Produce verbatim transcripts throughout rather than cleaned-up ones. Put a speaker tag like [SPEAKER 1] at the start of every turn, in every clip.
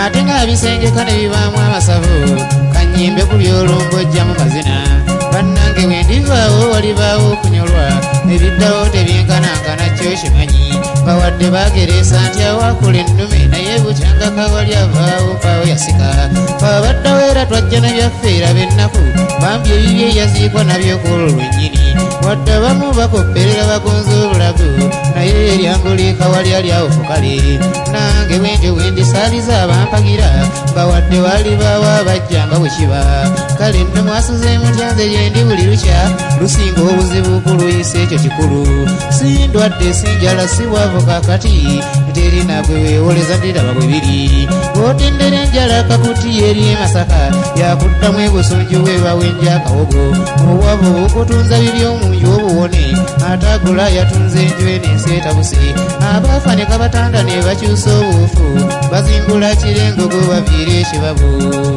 [SPEAKER 1] ate nga bisengeka ne bibaamu amasavu kanyimbe ku by'olumbojjamu kazina bannange bwendivaawo walibaawo okunyolwa ebiddawo tebyenkanankana kyo kimanyi bawadde bageresa nti awakula ennume naye bukyanga kawali avaawo paawo yasika twabaddawo era twajja nabyaffe era b'ennaku bambi ebibye yaziikwa nabyo kwolwo lwennyini wadde abamu bakopperera bagonza obulago naye eryango lyekawali ali awo fukale nange bwentyo bwendisaaliza abampagira bawadde walibaawo abajjanga bwe kiba kale nno mwasuze mutyanze gyendi buli lukya lusinga obuzibu kuluyisa ekyo kikulu sindwadde sinjala siwavu kakati teri nagwe weewoleza ndiraba bwe biri bw'otendera enjala kakutiya eri emasaka yakuddamu ebusunju webawenja akawogo obwavu bukutunza bibyomunju obuwone atagula yatunze enju enensi etabuse abaafa ne kabatanda ne bakyusa obuufu bazingula kirengogo baviira ekibabu.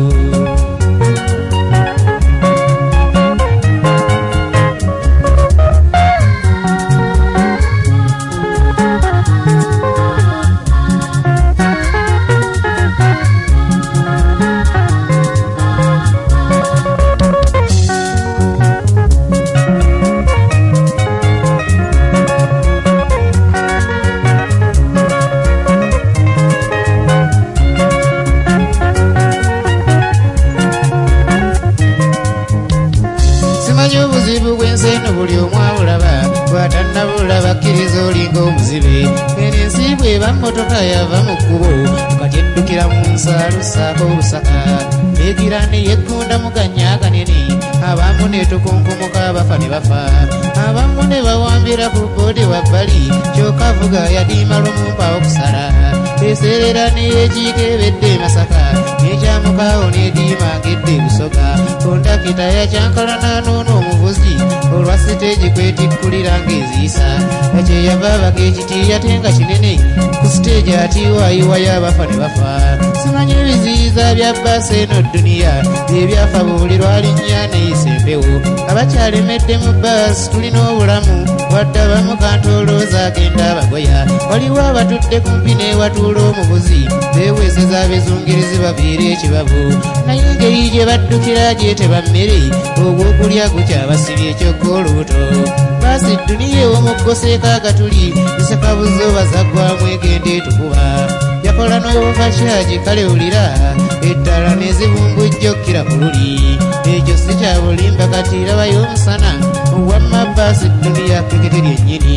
[SPEAKER 1] Obuzibu bw'enseno buli omu abulaba bw'atannabula bakkiriza olinga omuzibe ensi bw'eba mmotoka yava mu kkubo kati eddukira mu nsalo ssaako obusaka egira ne yeggunda muganya aganene abamu ne tukunkumuka abafa ne bafa abamu ne bawambira ku boodi wabbali kyokka avuga yadiima lumumpa okusala eserera ne yekiika ebedde masaka nekyamukaawo n'ediima ngedde busoga kondakita yakyankalana noono omuvuzi olwa siteegi kwetikkulira ng'eziisa ekyeyava abaga ekitiiya tenga kinene ku siteegi atiiwaayiwa y'abafa ne bafa simanyi ebiziyiza bya bbaasi eno dduniya ebyafa buli lwalinnya neyisa empewo abakyalemedde mu bbaasi tulina obulamu wadde abamu kantolooza agenda abagoya waliwo abatudde kumpi n'ewatuula omuvuzi beeweseza abezungirizi baviira ekibabu naye engeri gye baddukira gyeteba mmere ogw'okulya gukyabasibye ekyokka olubuto bbaasi dduniya ew'omugoseeko agatuli zisekabuzo bazaggwamu egenda etukuba yakola n'obuva kyagi kale wulira eddala nezibumbujja okkira ku luli ekyo si kya bulimba kati rabayo omusana wamma bbaasi dduniya kriketi lyennyini.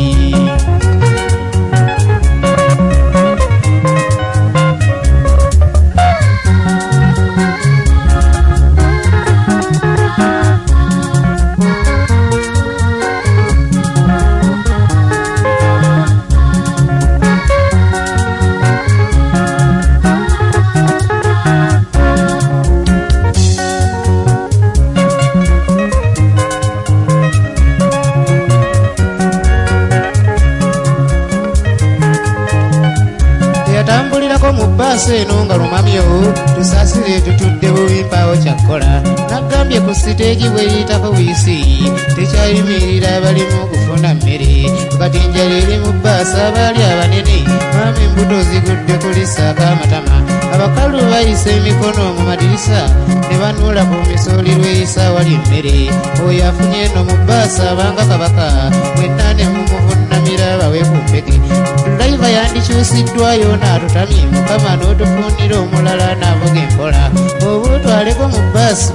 [SPEAKER 1] Tambulirako mu bbaasi eno nga lumamyo tusaasire tutudde bubi mpaawo kyakkola naggambye ku siteegi bweyitako wiisi tekyayimirira abalimu okufuna mmere kati enjala eri mu bbaasi abaali abanene mama embuto zigudde kulissaako amatama abakalu bayisa emikono mu madirisa ne banuula ku misooli lweyisa awali emmere oyo afunye eno mu bbaasi abanga kabaka mwenna ne mumuvunnamira bawe ku mpeke dulayiva yandikyusiddwayo n'atutamye mukama n'otufunira omulala n'avuga empola oba otwaleko mu bbaasi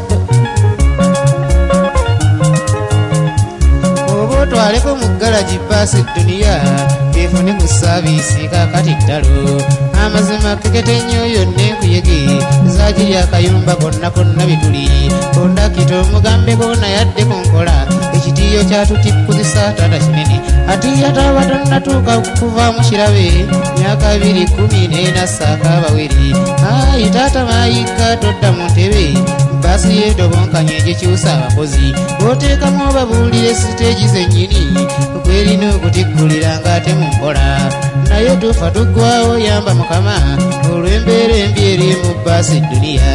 [SPEAKER 1] oba otwaleko mu galagi bbaasi dduniya efune ku saaviisi kakati ddalo amazima kekete nnyo yonna enkuyege zaagiri akayumba konna konna bituli kondakita omugambeko nayadde ku nkola ekitiiyo kyatutikkuzisa taata kinene atiyata abatannatuuka kuva mu kirabe myaka abiri kumi n'ena ssaaka abaweri ayi taata maayika todda mu ntebe bbaasi yeetobonkanye gyekyusa abakozi oteekamu obabuulire siteegi zennyini kwerina okutikkulira ng'ate mu nkola naye tufa tuggwawo yamba mukama olw'embeera embi eri mu bbaasi dduniya.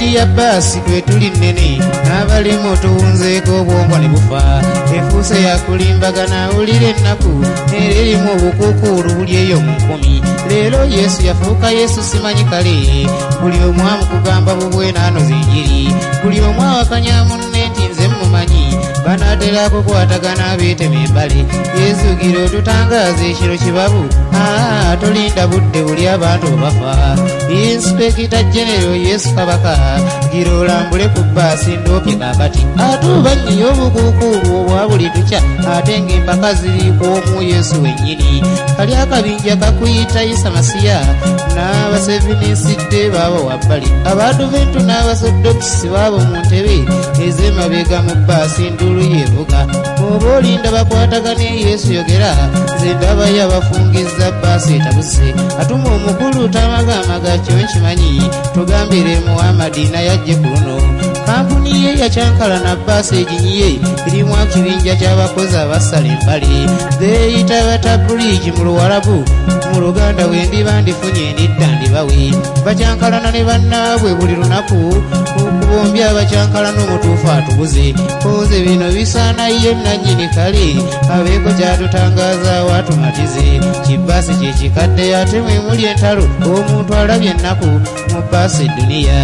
[SPEAKER 1] sayidi ya bbaasi kwe tuli nnene n'abalimu tuwunzeeko obwongo ne bufa efuuse yakulimbagana awulira ennaku era erimu obukuukuulu buli eyo mu nkumi leero yesu yafuuka yesu simanyi kale buli omu amukugamba bubwenaano zenjiri buli omu awakanya munne nti nze mmumanyi banaatera kukwatagana beetema embale yesu gira otutangaaza ekiro kibabu aa tolinda budde buli abantu bafa inspekita genero yesu kabaka gira olambule ku bbaasi ndoopye kaakati atuuba nnyo obukuukuulu obwa buli tukya ate ng'empaka ziriiko omu yesu wennyini kali akabinja kakuyita isa masiya n'abasevininsidde baabo wabbali abaadventu n'abasodokisi baabo mu ntebe ez'emabega mu bbaasi ndulu yevuga oba olinda bakwatagane yesu yogera nze ndabayo abafungizza bbaasi etabuse atuma omukulu tamagamaga kyo nkimanyi tugambire muhamadi naye ajje ku luno kampuni ye yakyankala na bbaasi eginyiye irimu ekibinja ky'abakozi abasala embale beeyita batabuligi mu luwalabu mu luganda wendiba ndifunye ndidda ndibawe bakyankalana ne bannaabwe buli lunaku okubombi abakyankalana omutuufu atubuze koze bino bisaana ye nannyini kale abeeko kyatutangaaza watumatize kibbaasi kyekikadde ate mwe muli entalo omuntu alabye ennaku mu bbaasi duniya.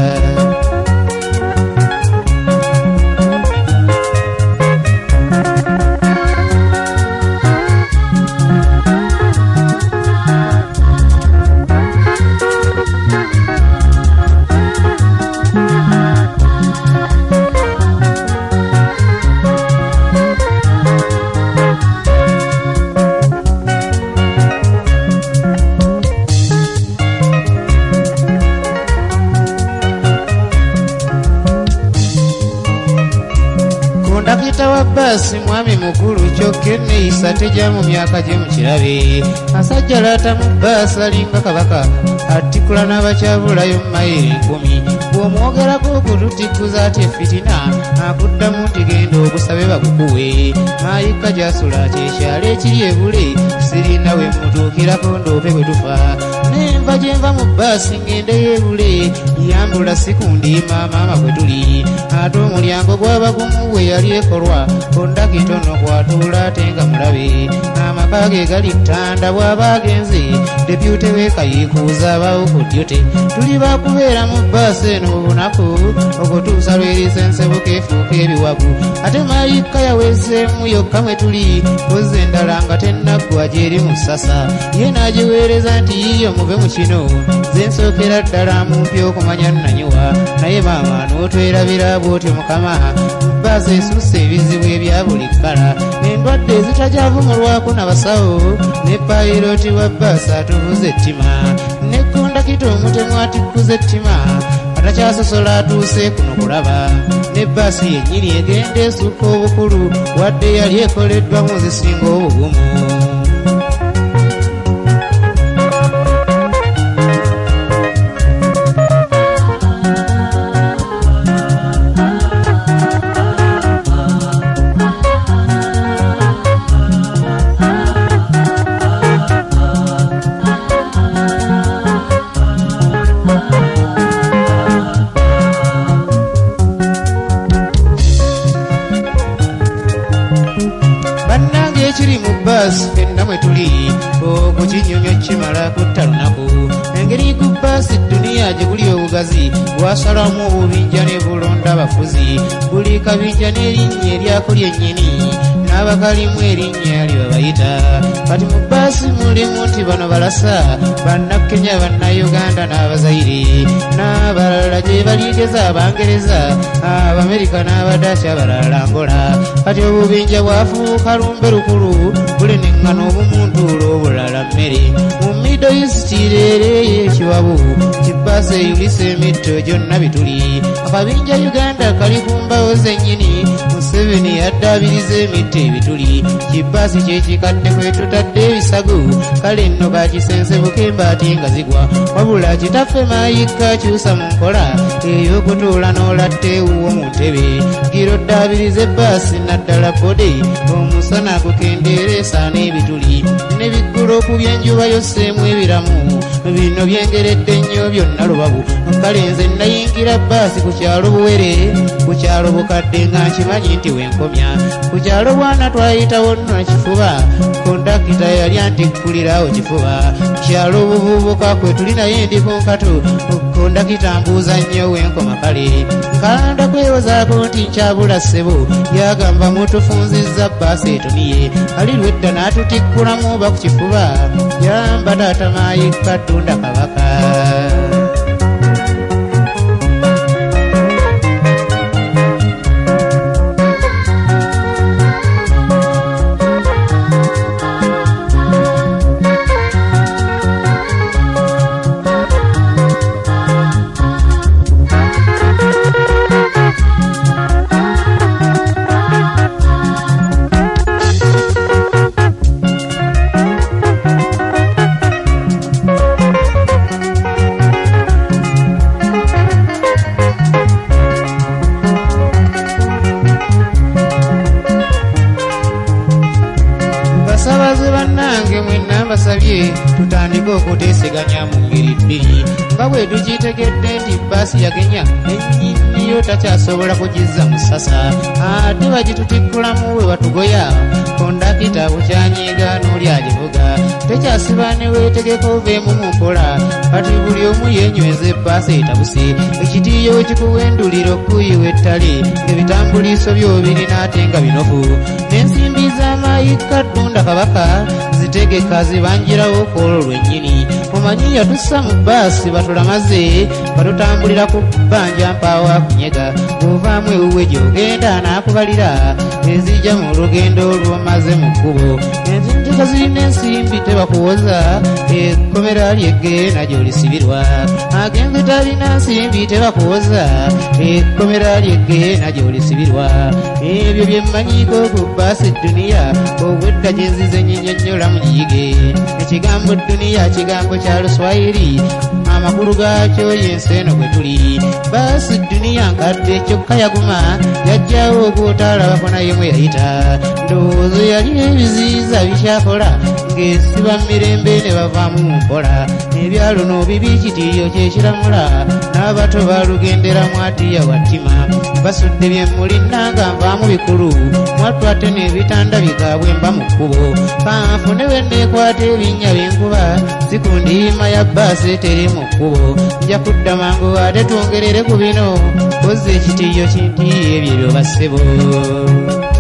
[SPEAKER 1] Kondakita wa bbaasi mwami mukulu kyokka enneeyisa tejja mu myaka gye mu kirabe asajja laata mu bbaasi alinga kabaka atikula n'abakyabulayo mu mayiro enkumi bw'omwogerako okututikuza ati efitina akuddamu nti genda obusabe bagukuwe maayika gy'asula kyekyalo ekiri ebule sirina we mutuukirako ndoope bwe tufa nenva gye nva mu bbaasi ngendeyo ebule yambula sikundiima maama bwe tuli ate omulyango gwaba gumu bwe yali ekolwa kondakita ono kwatuula ate nga mulabe amaka ge gali ttanda bw'aba agenze depute weekayiikuuza abaawo ku dyote tuli bakubeera mu bbaasi eno obunaku okutuusa lwerisensebuka efuuka ebiwagu ate maayika yaweeseemu yokka mwe tuli koze endala nga tennaggwa gy'eri mu ssasa ye n'agiweereza nti yiyo muve mu kino ze nsookera ddala mumpi okumanya nnanyiwa naye maama n'otwerabira bw'otyo mukama bbaasi esusse ebizibu ebya buli kkala endwadde ezitakyavumulwako n'abasawo ne payiroti wa bbaasi atuvuza ettima ne kondakita omutemu atikkuza ettima atacyasosola atuuse kuno kulaba ne bbaasi yennyini egenda esukka obukulu wadde yali ekoleddwamu zisinga obugumu. Ekiri mu bbaasi fenna mwe tuli ogwo kinyonyo kimala kutta lunaku engeri ku bbaasi duniya gye buli obugazi bwasalamu obubinja ne bulonda abafuzi buli kabinja n'erinnya eryako lyennyini n'abakalimu erinnya lye bayita kati mu bbaasi mulimu nti bano balasa bannakenya bannayuganda n'abazaire n'abalala gye baligeza abangereza abamerika n'abadaaki abalala angola kati obubinja bwafuuka lumbe lukulu buli neŋŋana obumuntuulo obulala mmere mu middle east leero eyekiwabu kibbaasi eyulisa emitto gyonna bituli akabinja uganda kali ku mbawo zennyini museveni yaddaabiriza emitto ebituli kibbaasi kyekikadde kwe tutadde ebisago kale nno kakisensebuka embaati nga zigwa wabula kitaffe maayika kyusa mu nkola ey'okutuula n'olatta ewuwo mu ntebe gira oddaabiriza ebbaasi naddala bode omusana gukendeera esaana ebituli ne biggula okubya enjuba yosseemu ebiramu bino byengeredde nnyo byonna lubabu kale nze nayingira bbaasi ku kyalo buwere ku kyalo bukadde nga nkimanyi nti wenkomya ku kyalo bwana twayitawo nno kifuba kondakita yali antikkulirawo kifuba kyalo buvubuka kwe tuli naye ndi ku nkatu kondakita mbuuza nnyo wenkoma kale nkalanda kwewozaako nti nkyabula ssebo yagamba mutufunzizza bbaasi etoniye ali lwedda n'atutikkulamu oba ku kifuba yamba taata maayi Kattunda Kabaka. Basabaze bannange mwenna mbasabye tutandike okuteeseganya mu ngeri bbiri nga bwe tukitegedde nti bbaasi yagenya ennyini yo takyasobola kugizza mu ssasa ate bagitutikkulamu we batugoya kondakita bukyanyiiga n'oli agivuga tekyasiba ne weetegeka oveemu mu mpola kati buli omu yeenyweza ebbaasi etabuse ekitiiyo kikuwendulira okuyiwa ettale ebitambuliiso byo birina ate nga binofu n'ensimbi z'amaayi Kattunda Kabaka zitegeka zibanjirawo kwolwo lwennyini omanyi yatussa mu bbaasi batulamaze batutambulira ku bbanja mpaawa kunyega bw'ovaamu ewuwe gy'ogenda n'akubalira ezijja mu lugendo lw'omaze mu kkubo entinteka zirina ensimbi tebakuwoza ekkomera ly'eggeena gy'olisibirwa agenze talina nsimbi tebakuwoza ekkomera ly'eggeena gy'olisibirwa ebyo bye mmanyiiko ku bbaasi dduniya obwedda gye nzize nnyinnyonnyola mu giyige ekigambo dduniya kigambo kya Luswayiri amakulu gaakyo y'ensi eno gwe tuli bbaasi dduniya nkadde kyokka yaguma yajjawo ogw'otaalabako naye mwe yayita ndowoozo yali ebiziyiza bikyakola ng'esiba mirembe ne bavaamu mu mpola ebyalo n'obibi kitiiyo kyekiramula n'abato balugendera mwatiya wattima basudde byemmuli nanga nvaamu bikulu mwatwate n'ebitanda bikaabwe mba mu kkubo kanfune we neekwata ebinnya byenkuba sikundiima ya bbaasi eteri mu kkubo nja kudda mangu ate twongerere ku bino koze ekitiiyo kinti ebyo ebyo bassebo.